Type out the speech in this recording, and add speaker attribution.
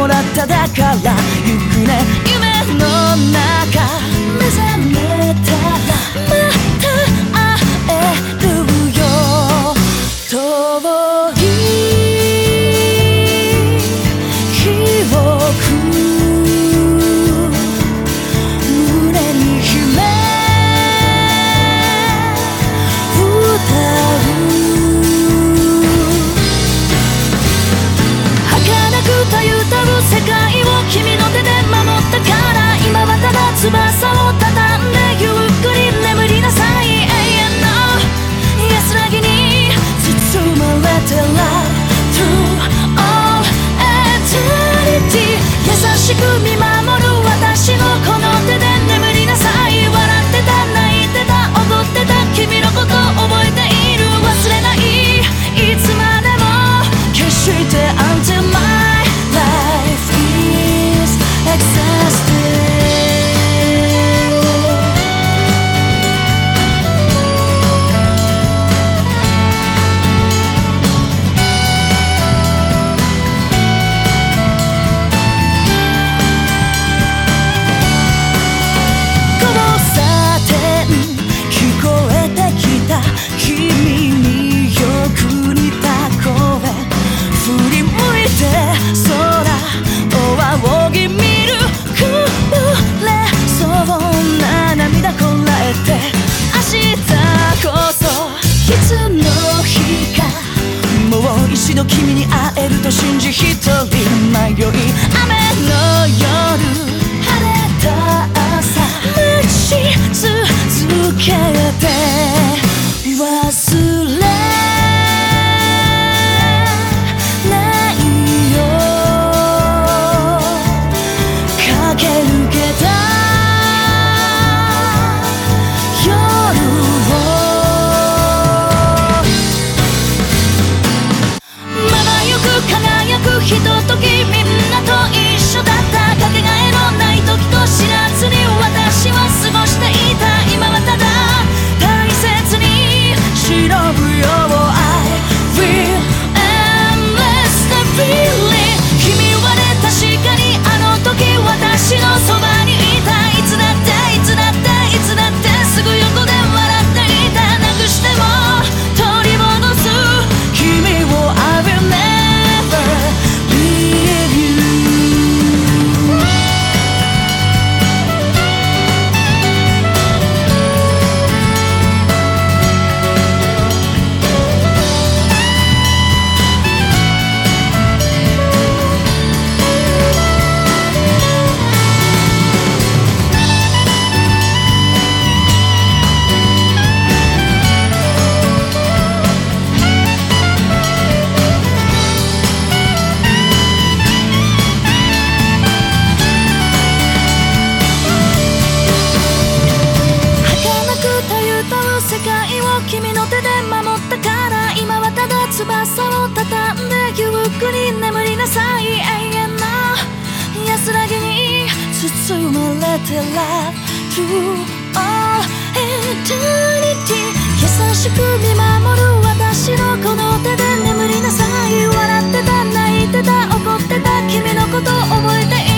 Speaker 1: もらっただから行くね夢の中目覚めたらまた会えるよ遠い記憶胸に秘め歌う儚くたゆたう世界を君の手で守ったから今はただ翼を畳んでゆっくり眠りなさい永遠の安らぎに包まれて Love to all eternity 優しく見守る私のこの手で眠りなさい笑ってた泣いてた踊ってた君のこと覚えている忘れないいつまでも決して Until my life is exhausted 交差点聞こえてきた君によく似た声振り向いて空を仰ぎ見るくれそうな涙こらえて明日こそいつの日かもう一度君に会えると信じ一人迷い雨の夜晴れた朝待ち続けて忘れないよ駆け抜けた夜をまばゆく輝くひとときみんなと一緒だったかけがえのない時と知らずに私は過ごしていた今はただ大切に忍ぶよ I feel endless feeling 君はね確かにあの時私のそばにいたいつだっていつだっていつだってすぐ横で笑っていたなくしても取り戻す君を I will never leave you 儚くたゆたう世界を君の手で守ったから今はただ翼を畳んでゆっくり眠りなさい永遠の安らぎに包まれて Love to all eternity 優しく見守る私のこの手で眠りなさい笑ってた泣いてた怒ってた君のこと覚えている